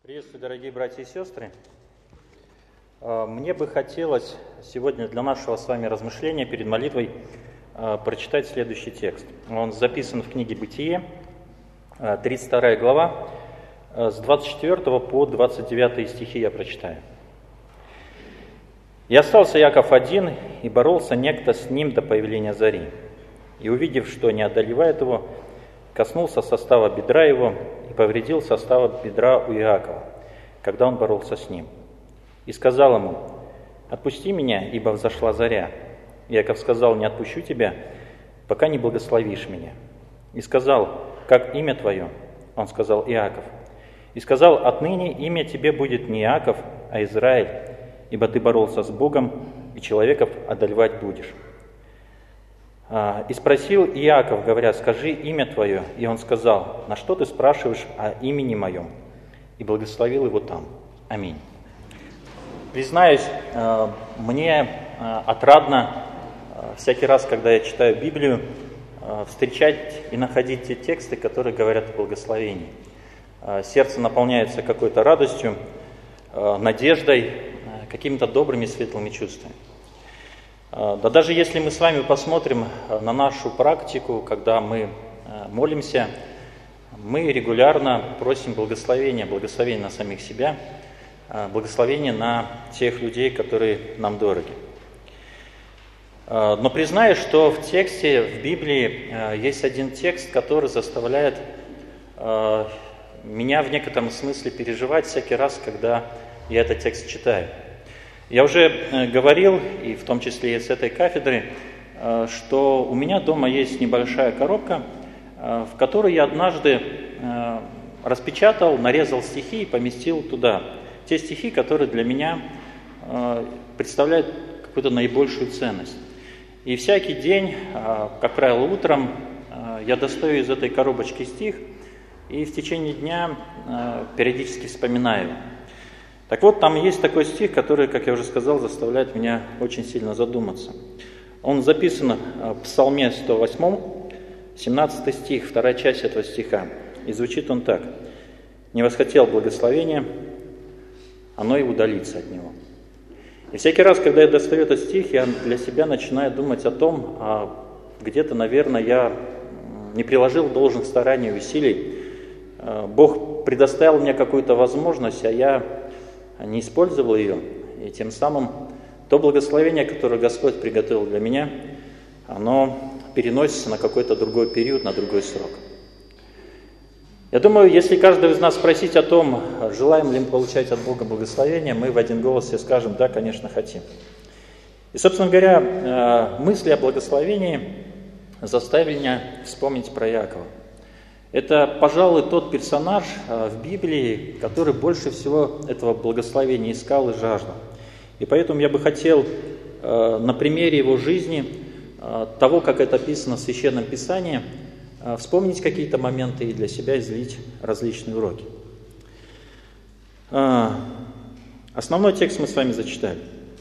Приветствую, дорогие братья и сестры. Мне бы хотелось сегодня для нашего с вами размышления перед молитвой прочитать следующий текст. Он записан в книге «Бытие», 32 глава, с 24 по 29 стихи я прочитаю. «И остался Яков один, и боролся некто с ним до появления зари. И, увидев, что не одолевает его, коснулся состава бедра его и повредил состава бедра у Иакова, когда он боролся с ним. И сказал ему: „Отпусти меня, ибо взошла заря“. Иаков сказал: „Не отпущу тебя, пока не благословишь меня“. И сказал: „Как имя твое?“ Он сказал: „Иаков“. И сказал: „Отныне имя тебе будет не Иаков, а Израиль, ибо ты боролся с Богом, и человеков одолевать будешь“. И спросил Иаков, говоря: „Скажи имя твое“. И он сказал: „На что ты спрашиваешь о имени моем?“ И благословил его там. Аминь. Признаюсь, мне отрадно всякий раз, когда я читаю Библию, встречать и находить те тексты, которые говорят о благословении. Сердце наполняется какой-то радостью, надеждой, какими-то добрыми, светлыми чувствами. Да даже если мы с вами посмотрим на нашу практику, когда мы молимся, мы регулярно просим благословения на самих себя, благословения на тех людей, которые нам дороги. Но признаю, что в тексте, в Библии есть один текст, который заставляет меня в некотором смысле переживать всякий раз, когда я этот текст читаю. Я уже говорил, и в том числе и с этой кафедры, что у меня дома есть небольшая коробка, в которой я однажды распечатал, нарезал стихи и поместил туда. Те стихи, которые для меня представляют какую-то наибольшую ценность. И всякий день, как правило, утром, я достаю из этой коробочки стих и в течение дня периодически вспоминаю его. Так вот, там есть такой стих, который, как я уже сказал, заставляет меня очень сильно задуматься. Он записан в Псалме 108, 17 стих, вторая часть этого стиха. И звучит он так: „Не восхотел благословения, оно и удалится от него“. И всякий раз, когда я достаю этот стих, я для себя начинаю думать о том, где-то, наверное, я не приложил должных стараний и усилий. Бог предоставил мне какую-то возможность, а я не использовал ее, и тем самым то благословение, которое Господь приготовил для меня, оно переносится на какой-то другой период, на другой срок. Я думаю, если каждого из нас спросить о том, желаем ли мы получать от Бога благословение, мы в один голос все скажем: да, конечно, хотим. И, собственно говоря, мысли о благословении заставили меня вспомнить про Иакова. Это, пожалуй, тот персонаж в Библии, который больше всего этого благословения искал и жаждал. И поэтому я бы хотел на примере его жизни, того, как это описано в Священном Писании, вспомнить какие-то моменты и для себя извлечь различные уроки. Основной текст мы с вами зачитали.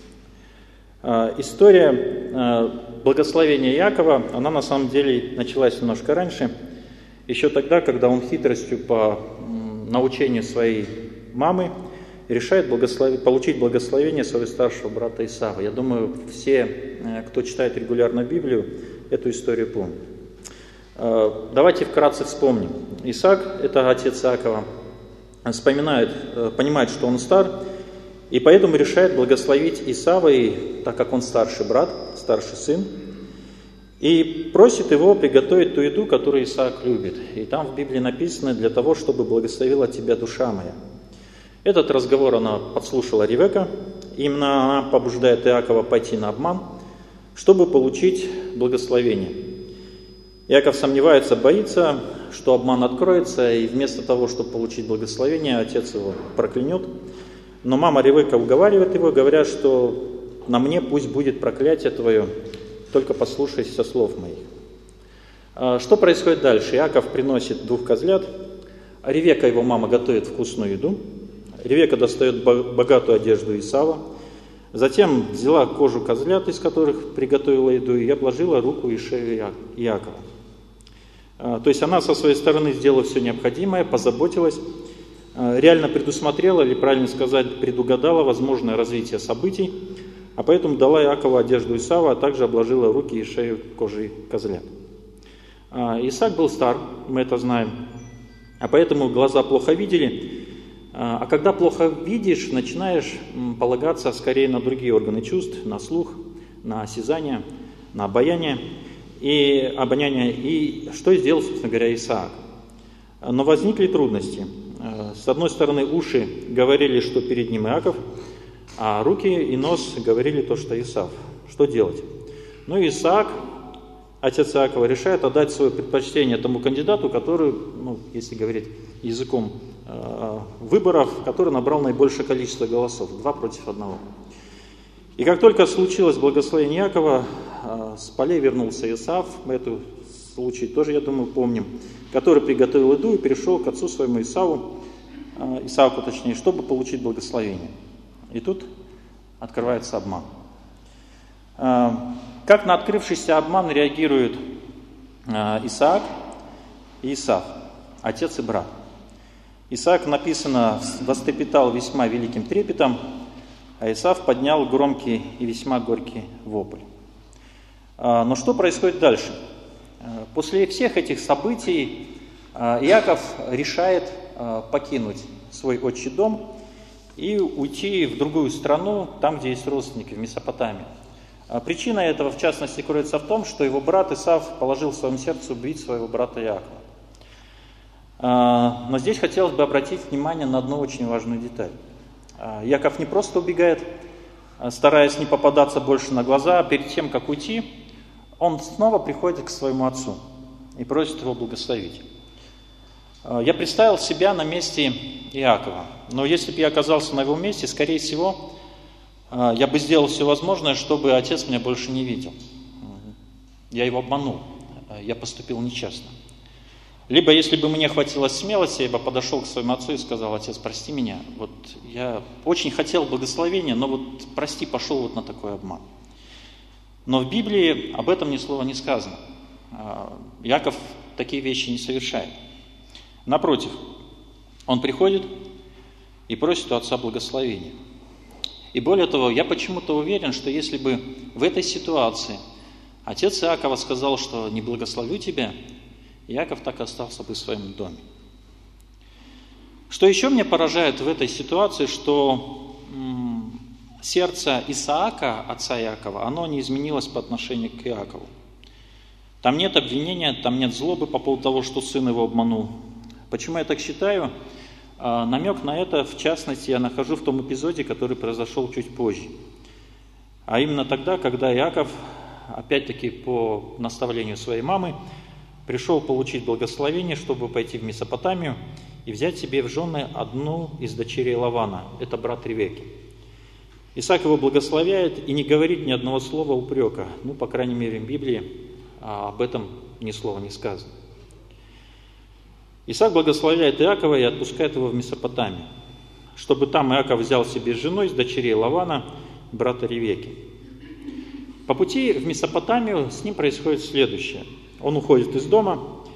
История благословения Иакова, она на самом деле началась немножко раньше, еще тогда, когда он хитростью по научению своей мамы решает получить благословение своего старшего брата Исава. Я думаю, все, кто читает регулярно Библию, эту историю помнят. Давайте вкратце вспомним. Исаак, это отец Иакова, понимает, что он стар, и поэтому решает благословить Исава, и, так как он старший брат, старший сын, и просит его приготовить ту еду, которую Исаак любит. И там в Библии написано: „Для того, чтобы благословила тебя душа моя“. Этот разговор она подслушала Ревека. Именно она побуждает Иакова пойти на обман, чтобы получить благословение. Иаков сомневается, боится, что обман откроется, и вместо того, чтобы получить благословение, отец его проклянет. Но мама Ревека уговаривает его, говоря, что «на мне пусть будет проклятие твое, только послушайся слов моих». Что происходит дальше? Иаков приносит 2 козлят, Ревека, его мама, готовит вкусную еду, Ревека достает богатую одежду Исава, затем взяла кожу козлят, из которых приготовила еду, и обложила руку и шею Иакова. То есть она со своей стороны сделала все необходимое, позаботилась, реально предусмотрела, или правильно сказать, предугадала возможное развитие событий, а поэтому дала Иакову одежду Исава, а также обложила руки и шею кожей козлят. Исаак был стар, мы это знаем, а поэтому глаза плохо видели. А когда плохо видишь, начинаешь полагаться скорее на другие органы чувств, на слух, на осязание, на обоняние. И что сделал, собственно говоря, Исаак? Но возникли трудности. С одной стороны, уши говорили, что перед ним Иаков, а руки и нос говорили то, что Исав. Что делать? Ну, Исаак, отец Иакова, решает отдать свое предпочтение тому кандидату, который, если говорить языком выборов, который набрал наибольшее количество голосов, 2 против 1. И как только случилось благословение Иакова, с полей вернулся Исав, мы этот случай тоже, я думаю, помним, который приготовил еду и перешел к отцу своему Исааку, точнее, чтобы получить благословение. И тут открывается обман. Как на открывшийся обман реагируют Исаак и Исав, отец и брат? Исаак, написано, вострепетал весьма великим трепетом, а Исав поднял громкий и весьма горький вопль. Но что происходит дальше? После всех этих событий Иаков решает покинуть свой отчий дом и уйти в другую страну, там, где есть родственники, в Месопотамии. Причина этого, в частности, кроется в том, что его брат Исав положил в своем сердце убить своего брата Иакова. Но здесь хотелось бы обратить внимание на одну очень важную деталь. Иаков не просто убегает, стараясь не попадаться больше на глаза, а перед тем, как уйти, он снова приходит к своему отцу и просит его благословить. Я представил себя на месте Иакова, но если бы я оказался на его месте, скорее всего, я бы сделал все возможное, чтобы отец меня больше не видел. Я его обманул, я поступил нечестно. Либо, если бы мне хватило смелости, я бы подошел к своему отцу и сказал: отец, прости меня, вот я очень хотел благословения, но вот прости, пошел вот на такой обман. Но в Библии об этом ни слова не сказано. Иаков такие вещи не совершает. Напротив, он приходит и просит у отца благословения. И более того, я почему-то уверен, что если бы в этой ситуации отец Иакова сказал, что не благословлю тебя, Иаков так и остался бы в своем доме. Что еще меня поражает в этой ситуации, что сердце Исаака, отца Иакова, оно не изменилось по отношению к Иакову. Там нет обвинения, там нет злобы по поводу того, что сын его обманул. Почему я так считаю? Намек на это, в частности, я нахожу в том эпизоде, который произошел чуть позже. А именно тогда, когда Иаков, опять-таки по наставлению своей мамы, пришел получить благословение, чтобы пойти в Месопотамию и взять себе в жены одну из дочерей Лавана, это брат Ревекки. Исаак его благословляет и не говорит ни одного слова упрека. По крайней мере, в Библии об этом ни слова не сказано. Исаак благословляет Иакова и отпускает его в Месопотамию, чтобы там Иаков взял себе жену из дочерей Лавана, брата Ревекки. По пути в Месопотамию с ним происходит следующее. Он уходит из дома,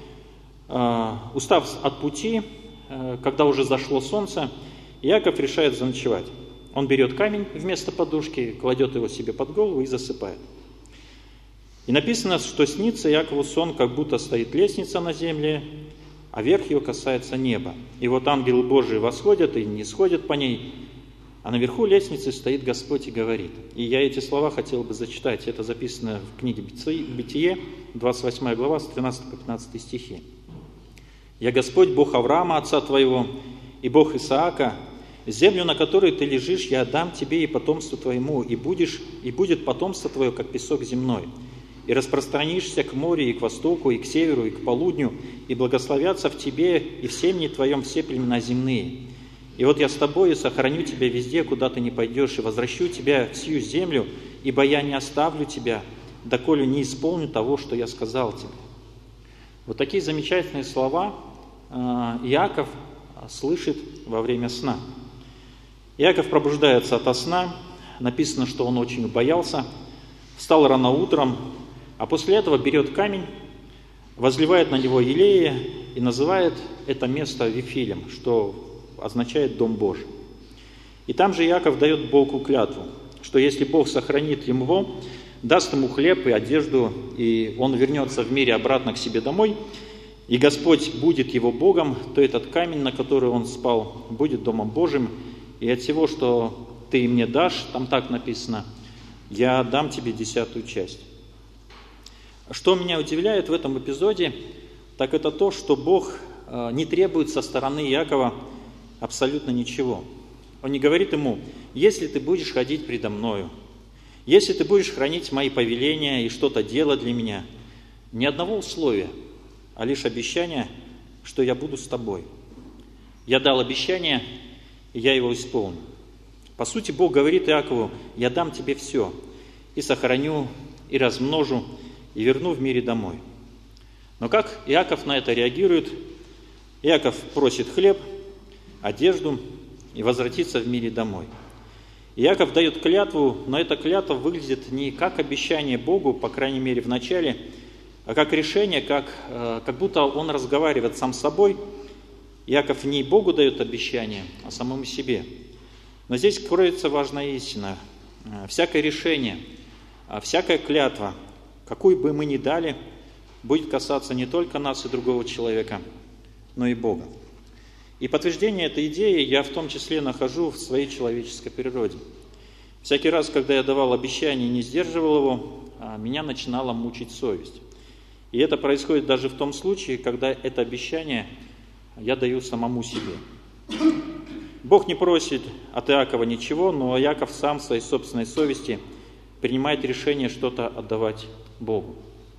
устав от пути, когда уже зашло солнце, Иаков решает заночевать. Он берет камень вместо подушки, кладет его себе под голову и засыпает. И написано, что снится Иакову сон, как будто стоит лестница на земле, а верх ее касается неба. И вот ангелы Божии восходят и не сходят по ней, а наверху лестницы стоит Господь и говорит. И я эти слова хотел бы зачитать. Это записано в книге Бытие, 28 глава, с 13 по 15 стихи. «Я Господь, Бог Авраама, отца твоего, и Бог Исаака, землю, на которой ты лежишь, я отдам тебе и потомству твоему, и будет потомство твое, как песок земной. И распространишься к морю, и к востоку, и к северу, и к полудню, и благословятся в тебе и в семени твоем все племена земные. И вот я с тобой и сохраню тебя везде, куда ты не пойдешь, и возвращу тебя в сию землю, ибо я не оставлю тебя, доколе не исполню того, что я сказал тебе». Вот такие замечательные слова Иаков слышит во время сна. Иаков пробуждается ото сна, написано, что он очень боялся, встал рано утром, а после этого берет камень, возливает на него елея и называет это место Вифилем, что означает Дом Божий. И там же Иаков дает Богу клятву, что если Бог сохранит его, даст ему хлеб и одежду, и он вернется в мире обратно к себе домой, и Господь будет его Богом, то этот камень, на который он спал, будет Домом Божьим, и от всего, что ты мне дашь, там так написано, я дам тебе 10 часть. Что меня удивляет в этом эпизоде, так это то, что Бог не требует со стороны Иакова абсолютно ничего. Он не говорит ему: если ты будешь ходить предо мною, если ты будешь хранить мои повеления и что-то делать для меня, ни одного условия, а лишь обещание, что я буду с тобой. Я дал обещание, и я его исполню. По сути, Бог говорит Иакову: я дам тебе все, и сохраню, и размножу, и верну в мире домой. Но как Иаков на это реагирует? Иаков просит хлеб, одежду и возвратится в мире домой. Иаков дает клятву, но эта клятва выглядит не как обещание Богу, по крайней мере в начале, а как решение, как будто он разговаривает сам с собой. Иаков не Богу дает обещание, а самому себе. Но здесь кроется важная истина. Всякое решение, всякая клятва, какую бы мы ни дали, будет касаться не только нас и другого человека, но и Бога. И подтверждение этой идеи я в том числе нахожу в своей человеческой природе. Всякий раз, когда я давал обещание и не сдерживал его, меня начинала мучить совесть. И это происходит даже в том случае, когда это обещание я даю самому себе. Бог не просит от Иакова ничего, но Иаков сам в своей собственной совести принимает решение что-то отдавать Богу.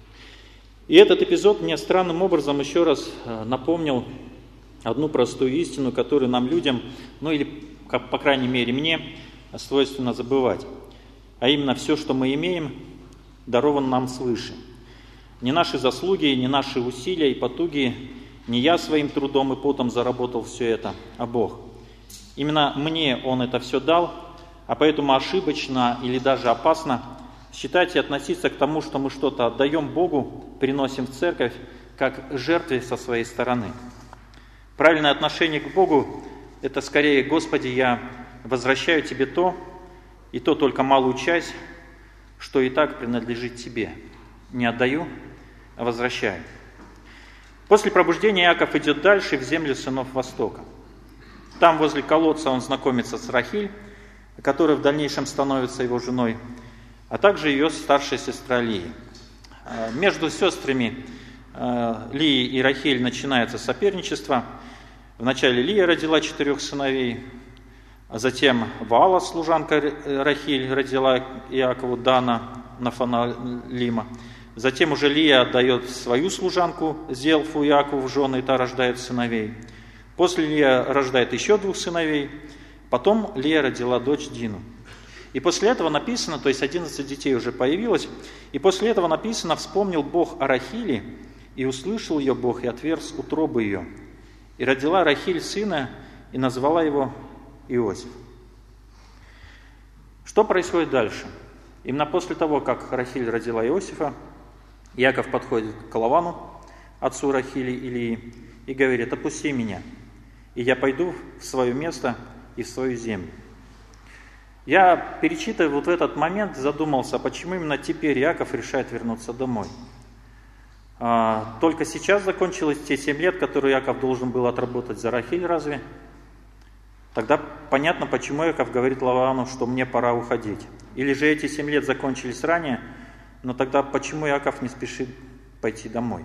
И этот эпизод мне странным образом еще раз напомнил одну простую истину, которую нам, людям, или, по крайней мере, мне, свойственно забывать. А именно, все, что мы имеем, даровано нам свыше. Не наши заслуги, не наши усилия и потуги, не я своим трудом и потом заработал все это, а Бог. Именно мне Он это все дал, а поэтому ошибочно или даже опасно считать и относиться к тому, что мы что-то отдаем Богу, приносим в церковь, как жертве со своей стороны. Правильное отношение к Богу – это скорее: Господи, я возвращаю Тебе то, и то только малую часть, что и так принадлежит Тебе. Не отдаю, а возвращаю. После пробуждения Иаков идет дальше в землю сынов Востока. Там, возле колодца, он знакомится с Рахиль, которая в дальнейшем становится его женой, а также ее старшая сестра Лия. Между сестрами Лии и Рахиль начинается соперничество. Вначале Лия родила 4 сыновей, а затем Ваала, служанка Рахиль, родила Иакову Дана, Нафаналима. Затем уже Лия отдает свою служанку Зелфу Иакову в жены, и та рождает сыновей. После Лия рождает еще 2 сыновей, потом Лия родила дочь Дину. И после этого написано, то есть 11 детей уже появилось, и после этого написано: «Вспомнил Бог о Рахиле, и услышал ее Бог, и отверз утробы ее. И родила Рахиль сына, и назвала его Иосиф». Что происходит дальше? Именно после того, как Рахиль родила Иосифа, Иаков подходит к Лавану, отцу Рахили и Лии, и говорит: «Отпусти меня, и я пойду в свое место и в свою землю». Я, перечитывая в этот момент, задумался, почему именно теперь Иаков решает вернуться домой. Только сейчас закончилось те 7 лет, которые Иаков должен был отработать за Рахиль, разве? Тогда понятно, почему Иаков говорит Лавану, что мне пора уходить. Или же эти 7 лет закончились ранее, но тогда почему Иаков не спешит пойти домой?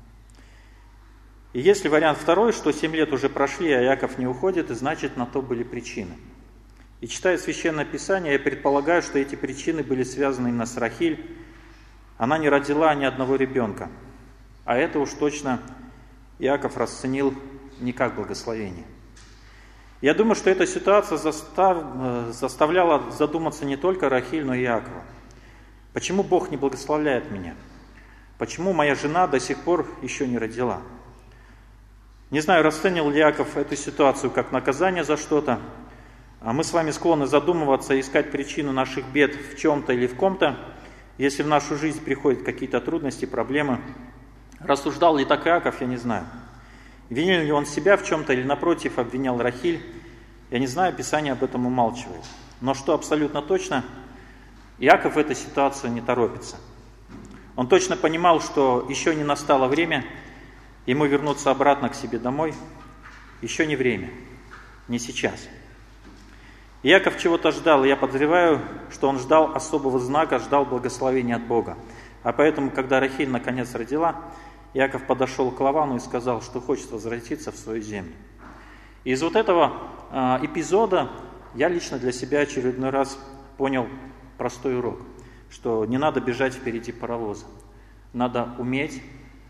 И если вариант второй, что 7 лет уже прошли, а Иаков не уходит, значит, на то были причины. И читая Священное Писание, я предполагаю, что эти причины были связаны именно с Рахиль. Она не родила ни одного ребенка. А это уж точно Иаков расценил не как благословение. Я думаю, что эта ситуация заставляла задуматься не только Рахиль, но и Иакова. Почему Бог не благословляет меня? Почему моя жена до сих пор еще не родила? Не знаю, расценил ли Иаков эту ситуацию как наказание за что-то. А мы с вами склонны задумываться и искать причину наших бед в чем-то или в ком-то, если в нашу жизнь приходят какие-то трудности, проблемы. Рассуждал ли так Иаков, я не знаю. Винил ли он себя в чем-то или, напротив, обвинял Рахиль? Я не знаю, Писание об этом умалчивает. Но что абсолютно точно, Иаков в этой ситуации не торопится. Он точно понимал, что еще не настало время ему вернуться обратно к себе домой. Еще не время, не сейчас. Иаков чего-то ждал, и я подозреваю, что он ждал особого знака, ждал благословения от Бога. А поэтому, когда Рахиль наконец родила, Иаков подошел к Лавану и сказал, что хочет возвратиться в свою землю. И из вот этого эпизода я лично для себя очередной раз понял простой урок, что не надо бежать впереди паровоза. Надо уметь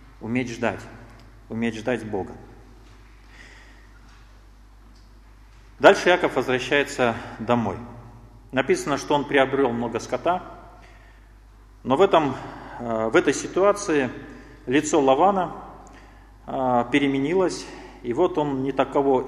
ждать Бога. Дальше Иаков возвращается домой. Написано, что он приобрел много скота, но в этой ситуации лицо Лавана переменилось, и вот оно не таково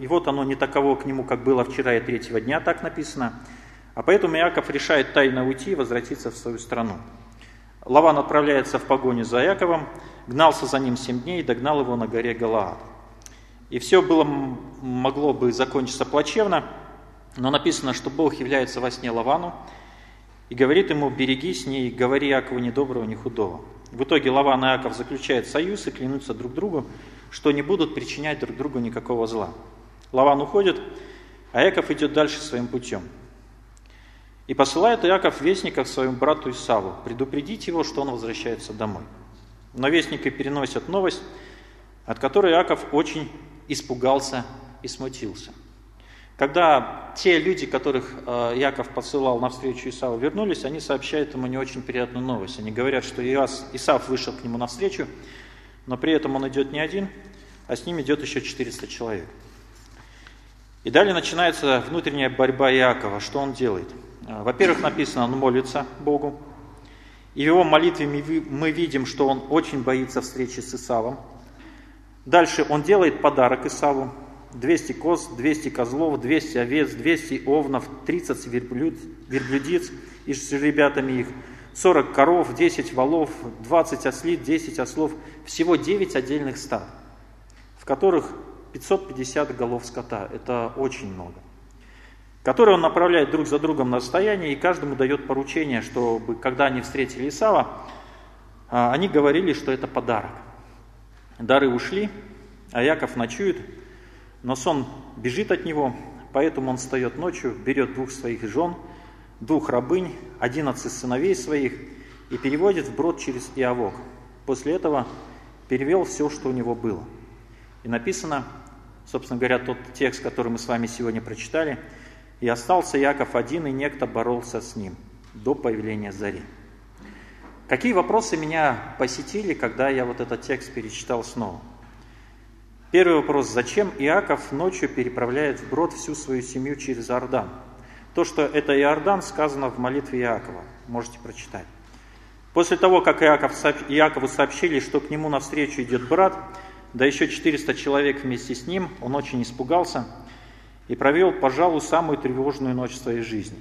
к нему, как было вчера и третьего дня, так написано. А поэтому Иаков решает тайно уйти и возвратиться в свою страну. Лаван отправляется в погоню за Иаковом, гнался за ним 7 дней и догнал его на горе Галаад. И все могло бы закончиться плачевно, но написано, что Бог является во сне Лавану и говорит ему: берегись, не говори Иакову ни доброго, ни худого. В итоге Лаван и Иаков заключают союз и клянутся друг другу, что не будут причинять друг другу никакого зла. Лаван уходит, а Иаков идет дальше своим путем. И посылает Иаков вестника к своему брату Исаву, предупредить его, что он возвращается домой. Но вестники переносят новость, от которой Иаков очень испугался и смутился. Когда те люди, которых Иаков посылал навстречу Исаву, вернулись, они сообщают ему не очень приятную новость. Они говорят, что Исав вышел к нему навстречу, но при этом он идет не один, а с ним идет еще 400 человек. И далее начинается внутренняя борьба Иакова. Что он делает? Во-первых, написано, он молится Богу. И в его молитве мы видим, что он очень боится встречи с Исавом. Дальше он делает подарок Исаву. 200 коз, 200 козлов, 200 овец, 200 овнов, 30 верблюдиц и с ребятами их, 40 коров, 10 волов, 20 ослиц, 10 ослов. Всего 9 отдельных стад, в которых 550 голов скота. Это очень много. Которые он направляет друг за другом на расстояние, и каждому дает поручение, чтобы, когда они встретили Исава, они говорили, что это подарок. Дары ушли, а Иаков ночует, но сон бежит от него, поэтому он встает ночью, берет 2 своих жен, 2 рабынь, 11 сыновей своих и переводит вброд через Иавок. После этого перевел все, что у него было. И написано, собственно говоря, тот текст, который мы с вами сегодня прочитали: «И остался Иаков один, и некто боролся с ним до появления зари». Какие вопросы меня посетили, когда я вот этот текст перечитал снова? Первый вопрос: зачем Иаков ночью переправляет вброд всю свою семью через Иордан? То, что это Иордан, сказано в молитве Иакова. Можете прочитать. После того, как Иакову сообщили, что к нему навстречу идет брат, да еще 400 человек вместе с ним, он очень испугался и провел, пожалуй, самую тревожную ночь в своей жизни.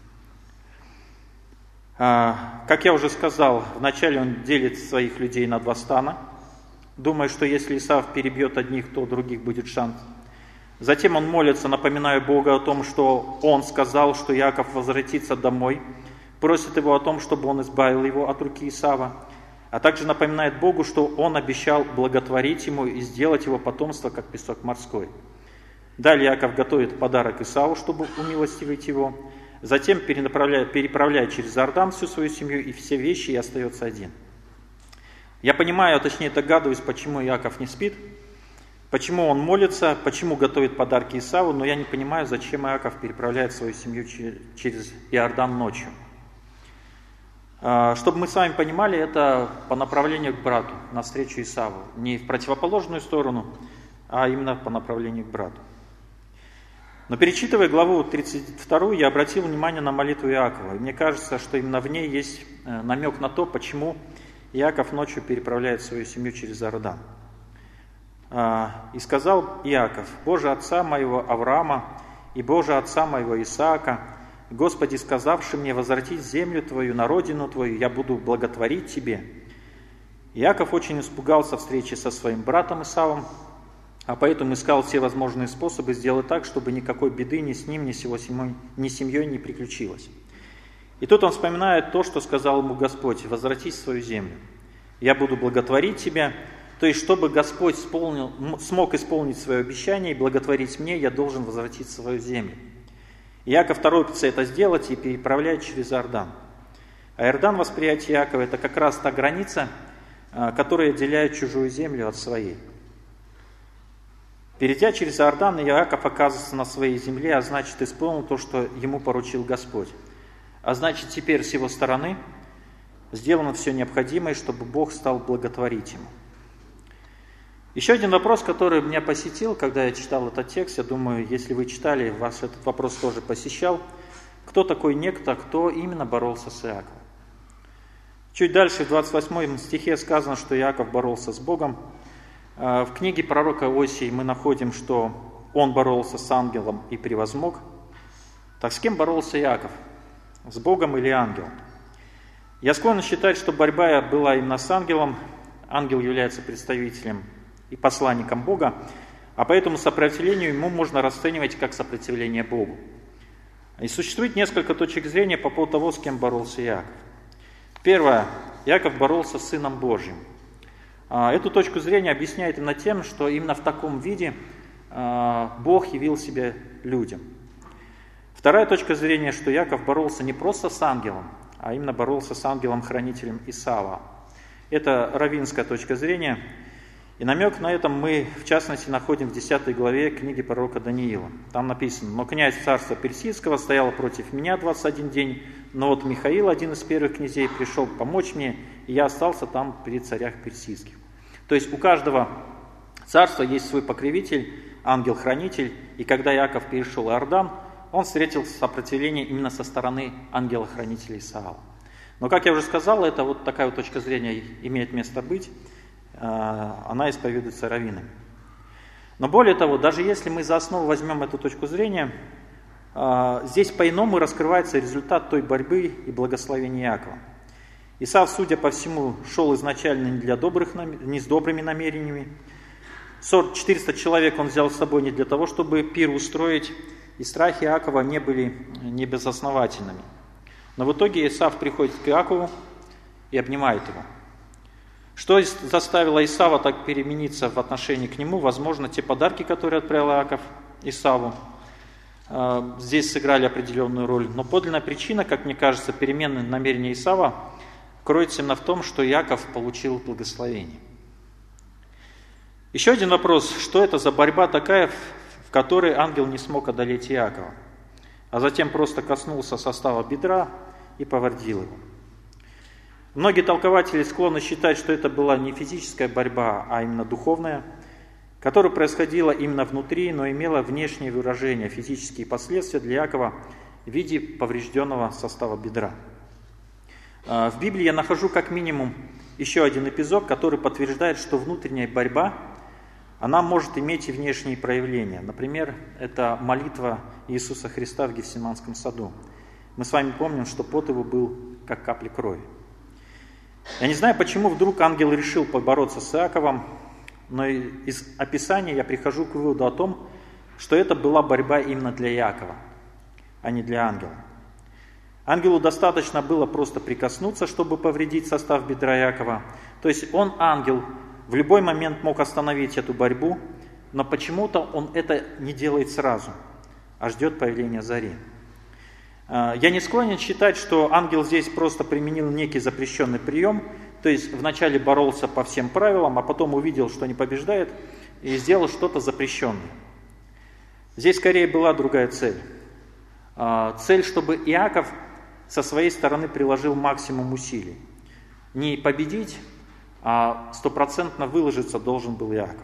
Как я уже сказал, вначале он делит своих людей на 2 стана, думая, что если Исав перебьет одних, то у других будет шанс. Затем он молится, напоминая Бога о том, что он сказал, что Иаков возвратится домой, просит его о том, чтобы он избавил его от руки Исава, а также напоминает Богу, что он обещал благотворить ему и сделать его потомство, как песок морской. Далее Иаков готовит подарок Исаву, чтобы умилостивить его. Затем переправляет через Иордан всю свою семью и все вещи, и остается один. Я понимаю, а точнее догадываюсь, почему Иаков не спит, почему он молится, почему готовит подарки Исаву, но я не понимаю, зачем Иаков переправляет свою семью через Иордан ночью. Чтобы мы с вами понимали, это по направлению к брату, навстречу Исаву. Не в противоположную сторону, а именно по направлению к брату. Но перечитывая главу 32, я обратил внимание на молитву Иакова. И мне кажется, что именно в ней есть намек на то, почему Иаков ночью переправляет свою семью через Иордан. «И сказал Иаков: Боже отца моего Авраама и Боже отца моего Исаака, Господи, сказавший мне возвратить землю Твою, на родину Твою, я буду благотворить Тебе». Иаков очень испугался встречи со своим братом Исавом, а поэтому искал все возможные способы сделать так, чтобы никакой беды ни с ним, ни с его семьей не приключилось. И тут он вспоминает то, что сказал ему Господь: «Возвратись в свою землю, я буду благотворить тебя». То есть, чтобы Господь смог исполнить свое обещание и благотворить мне, я должен возвратиться в свою землю. Иаков торопится это сделать и переправляет через Иордан. А Иордан, восприятие Иакова, это как раз та граница, которая отделяет чужую землю от своей. Перейдя через Иордан, Иаков оказывается на своей земле, а значит, исполнил то, что ему поручил Господь. А значит, теперь с его стороны сделано все необходимое, чтобы Бог стал благотворить ему. Еще один вопрос, который меня посетил, когда я читал этот текст, я думаю, если вы читали, вас этот вопрос тоже посещал. Кто такой некто, кто именно боролся с Иаковом? Чуть дальше, в 28 стихе сказано, что Иаков боролся с Богом. В книге пророка Осии мы находим, что он боролся с ангелом и превозмог. Так с кем боролся Иаков? С Богом или ангелом? Я склонен считать, что борьба была именно с ангелом. Ангел является представителем и посланником Бога, а поэтому сопротивлению ему можно расценивать как сопротивление Богу. И существует несколько точек зрения по поводу того, с кем боролся Иаков. Первое. Иаков боролся с Сыном Божьим. Эту точку зрения объясняет именно тем, что именно в таком виде Бог явил себя людям. Вторая точка зрения, что Иаков боролся не просто с ангелом, а именно боролся с ангелом-хранителем Исава. Это раввинская точка зрения. И намек на это мы, в частности, находим в 10 главе книги пророка Даниила. Там написано: «Но князь царства Персидского стоял против меня 21 день, но вот Михаил, один из первых князей, пришел помочь мне, и я остался там при царях персидских». То есть у каждого царства есть свой покровитель, ангел-хранитель, и когда Иаков перешел Иордан, он встретил сопротивление именно со стороны ангела-хранителя Исава. Но, как я уже сказал, это вот такая вот точка зрения имеет место быть. Она исповедуется раввинами. Но более того, даже если мы за основу возьмем эту точку зрения, здесь по-иному раскрывается результат той борьбы и благословения Иакова. Исав, судя по всему, шел изначально не с добрыми намерениями. 400 человек он взял с собой не для того, чтобы пир устроить, и страхи Иакова не были не безосновательными. Но в итоге Исав приходит к Иакову и обнимает его. Что заставило Исава так перемениться в отношении к нему? Возможно, те подарки, которые отправил Иаков Исаву, здесь сыграли определенную роль. Но подлинная причина, как мне кажется, перемены намерения Исава кроется именно в том, что Иаков получил благословение. Еще один вопрос: что это за борьба такая, в которой ангел не смог одолеть Иакова, а затем просто коснулся состава бедра и повредил его? Многие толкователи склонны считать, что это была не физическая борьба, а именно духовная, которая происходила именно внутри, но имела внешнее выражение, физические последствия для Иакова в виде поврежденного состава бедра. В Библии я нахожу как минимум еще один эпизод, который подтверждает, что внутренняя борьба, она может иметь и внешние проявления. Например, это молитва Иисуса Христа в Гефсиманском саду. Мы с вами помним, что пот его был как капли крови. Я не знаю, почему вдруг ангел решил побороться с Иаковом, но из описания я прихожу к выводу о том, что это была борьба именно для Иакова, а не для ангела. Ангелу достаточно было просто прикоснуться, чтобы повредить состав бедра Иакова. То есть он, ангел, в любой момент мог остановить эту борьбу, но почему-то он это не делает сразу, а ждет появления зари. Я не склонен считать, что ангел здесь просто применил некий запрещенный прием, то есть вначале боролся по всем правилам, а потом увидел, что не побеждает, и сделал что-то запрещенное. Здесь скорее была другая цель. Цель, чтобы Иаков со своей стороны приложил максимум усилий. Не победить, а 100% выложиться должен был Иаков.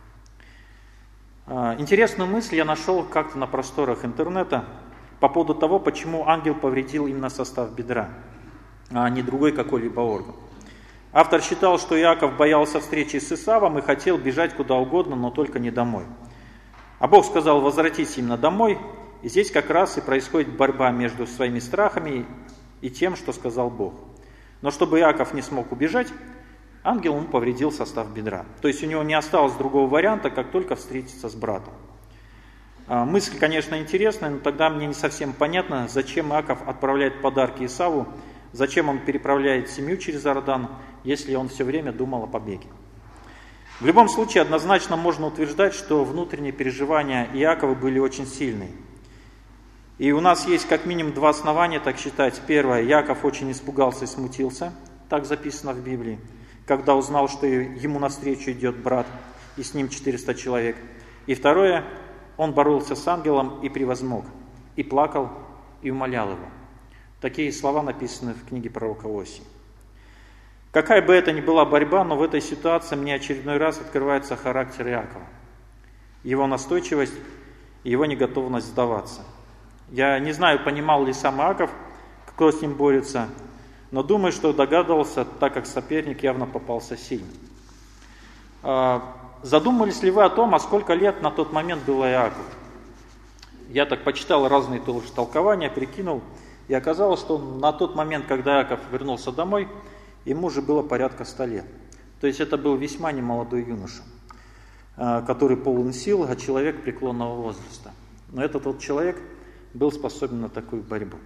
Интересную мысль я нашел как-то на просторах интернета по поводу того, почему ангел повредил именно состав бедра, а не другой какой-либо орган. Автор считал, что Иаков боялся встречи с Исавом и хотел бежать куда угодно, но только не домой. А Бог сказал: возвратись именно домой, и здесь как раз и происходит борьба между своими страхами и тем, что сказал Бог. Но чтобы Иаков не смог убежать, ангел ему повредил состав бедра. То есть у него не осталось другого варианта, как только встретиться с братом. Мысль, конечно, интересная, но тогда мне не совсем понятно, зачем Иаков отправляет подарки Исаву, зачем он переправляет семью через Иордан, если он все время думал о побеге. В любом случае, однозначно можно утверждать, что внутренние переживания Иакова были очень сильные. И у нас есть как минимум два основания так считать. Первое, Иаков очень испугался и смутился, так записано в Библии, когда узнал, что ему навстречу идет брат, и с ним 400 человек. И второе, он боролся с ангелом и превозмог, и плакал, и умолял его. Такие слова написаны в книге пророка Осии. Какая бы это ни была борьба, но в этой ситуации мне очередной раз открывается характер Иакова, его настойчивость и его неготовность сдаваться. Я не знаю, понимал ли сам Иаков, кто с ним борется, но думаю, что догадывался, так как соперник явно попался сильным. Задумались ли вы о том, а сколько лет на тот момент было Иакову? Я так почитал разные толкования, прикинул, и оказалось, что на тот момент, когда Иаков вернулся домой, ему уже было порядка 100 лет. То есть это был весьма немолодой юноша, который полон сил, а человек преклонного возраста. Но этот вот человек был способен на такую борьбу.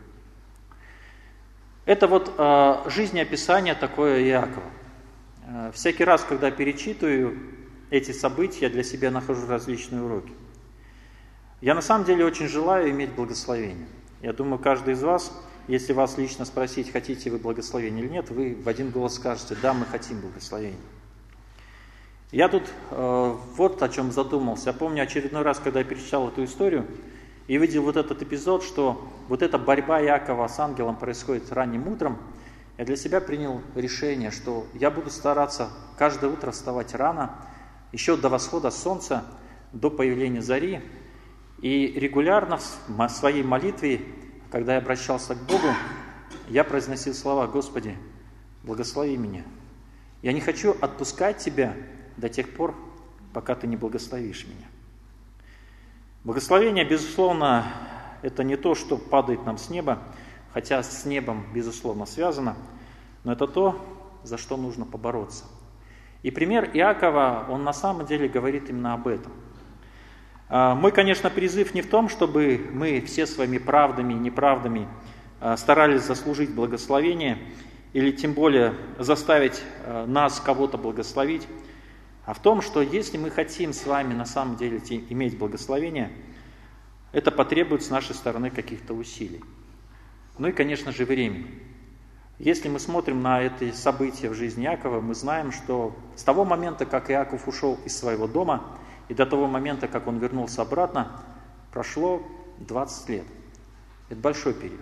Это вот жизнеописание такое Иакова. Всякий раз, когда перечитываю эти события, я для себя нахожу различные уроки. Я на самом деле очень желаю иметь благословение. Я думаю, каждый из вас, если вас лично спросить, хотите вы благословения или нет, вы в один голос скажете: да, мы хотим благословения. Я тут вот о чем задумался. Я помню очередной раз, когда я перечитал эту историю и видел вот этот эпизод, что вот эта борьба Иакова с ангелом происходит ранним утром, я для себя принял решение, что я буду стараться каждое утро вставать рано, еще до восхода солнца, до появления зари, и регулярно в своей молитве, когда я обращался к Богу, я произносил слова: Господи, благослови меня. Я не хочу отпускать Тебя до тех пор, пока Ты не благословишь меня. Благословение, безусловно, это не то, что падает нам с неба, хотя с небом, безусловно, связано, но это то, за что нужно побороться. И пример Иакова, он на самом деле говорит именно об этом. Мой, конечно, призыв не в том, чтобы мы все своими правдами и неправдами старались заслужить благословение или тем более заставить нас кого-то благословить, а в том, что если мы хотим с вами на самом деле иметь благословение, это потребует с нашей стороны каких-то усилий. Ну и, конечно же, времени. Если мы смотрим на эти события в жизни Иакова, мы знаем, что с того момента, как Иаков ушел из своего дома, и до того момента, как он вернулся обратно, прошло 20 лет. Это большой период.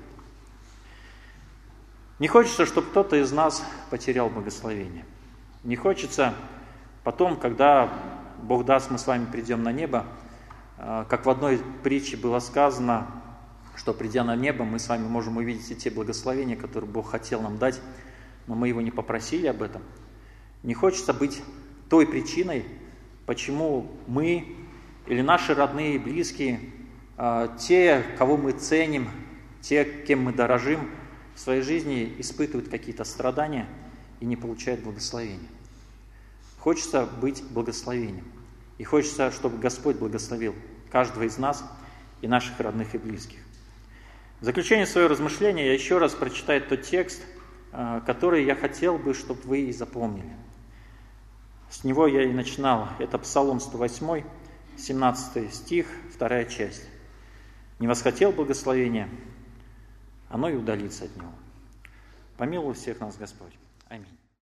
Не хочется, чтобы кто-то из нас потерял благословение. Не хочется потом, когда Бог даст, мы с вами придем на небо, как в одной притче было сказано, что придя на небо, мы с вами можем увидеть и те благословения, которые Бог хотел нам дать, но мы Его не попросили об этом. Не хочется быть той причиной, почему мы или наши родные и близкие, те, кого мы ценим, те, кем мы дорожим, в своей жизни испытывают какие-то страдания и не получают благословения. Хочется быть благословением. И хочется, чтобы Господь благословил каждого из нас и наших родных и близких. В заключение своего размышления я еще раз прочитаю тот текст, который я хотел бы, чтобы вы и запомнили. С него я и начинал. Это Псалом 108, 17 стих, 2 часть. «Не восхотел благословения, оно и удалится от него». Помилуй всех нас Господь. Аминь.